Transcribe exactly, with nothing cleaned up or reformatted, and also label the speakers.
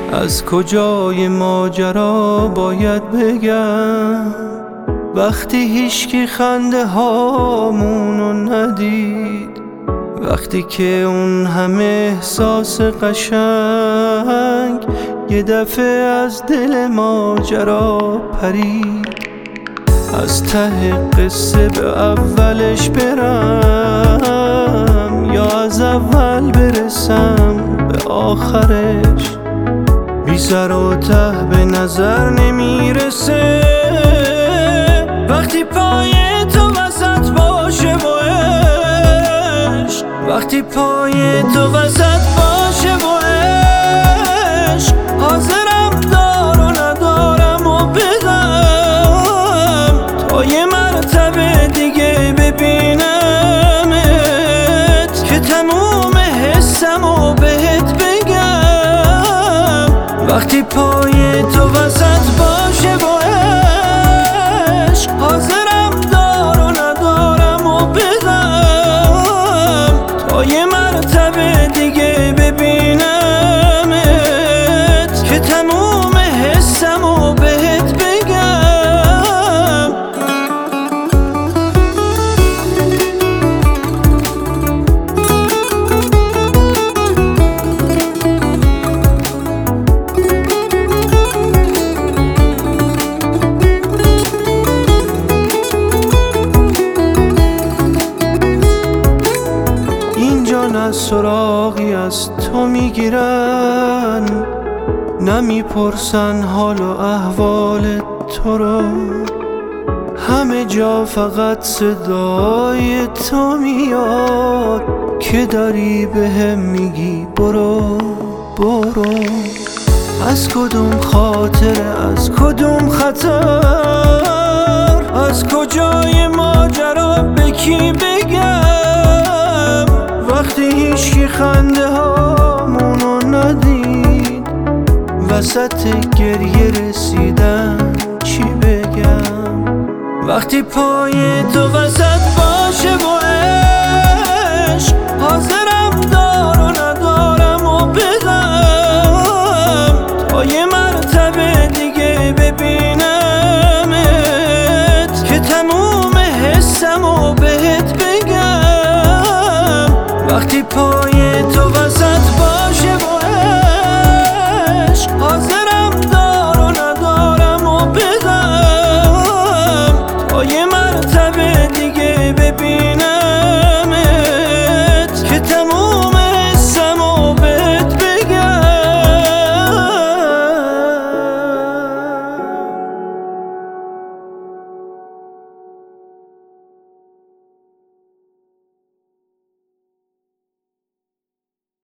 Speaker 1: از کجای ماجرا باید بگم وقتی هیچکی خنده هامونو ندید، وقتی که اون همه احساس قشنگ یه دفعه از دل ماجرا پرید. از ته قصه به اولش برم یا از اول برسم به آخرش، بی سر و ته به نظر نمیرسه وقتی پای تو وسط باشه و عشق، وقتی پای تو وسط باشه و عشق، حاضرم دار و ندارم و بدم تا یه مرتبه دیگه ببینمت که تموم حسم و بهت بگم. وقتی پای تو وسط باشه و عشق، حاضرم دار و ندارم و بدم تا یه مرتبه دیگه ببینمت که تموم حسم و بهت بگم. نه سراغی از تو میگیرن، نمیپرسن حال و احوال تو رو، همه جا فقط صدای تو میاد که داری بهم میگی برو برو. از کدوم خاطره، از کدوم خطر، از کجای ماجرا به کی بگم وقتی هیچکی خنده هامونو ندید، وسط گریه رسیدم چی بگم. وقتی پای تو وسط باشه و